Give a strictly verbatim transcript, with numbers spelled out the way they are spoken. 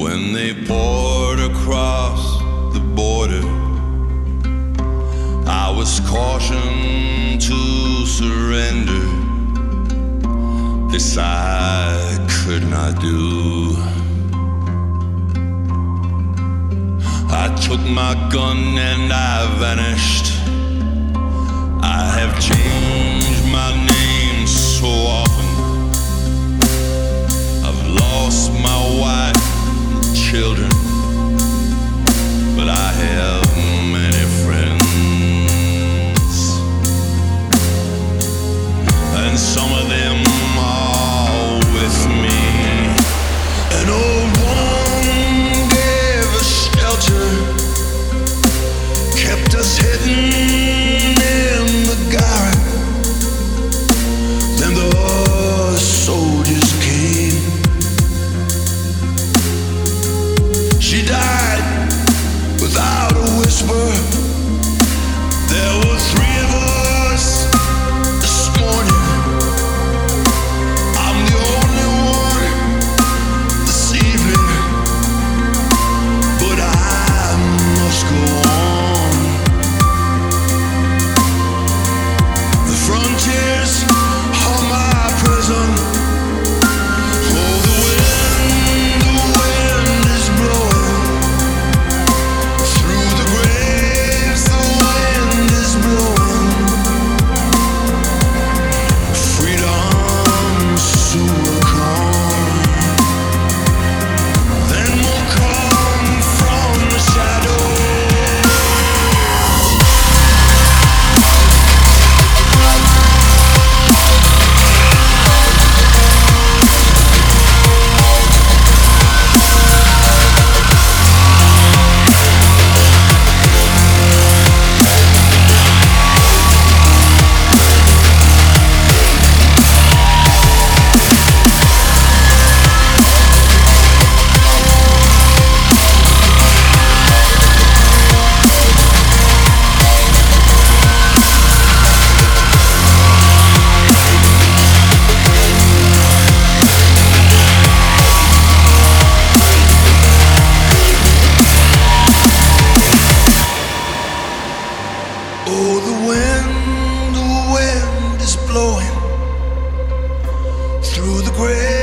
When they poured across the border, I was cautioned to surrender. This I could not do. I took my gun and I vanished. I have changed my name so often. I've lost my wife, children, but I have many friends, and some of them are with me. An old one gave us shelter, kept us hidden in the garret. Then the soldiers came. She died without a whisper. There were three of us this morning. I'm the only one this evening, but I must go on. The frontiers are my prison. Oh, the wind, the wind is blowing through the graves. The wind is blowing. Freedom soon will come. Then will come from the shadows. Oh, the wind, the wind is blowing through the grave.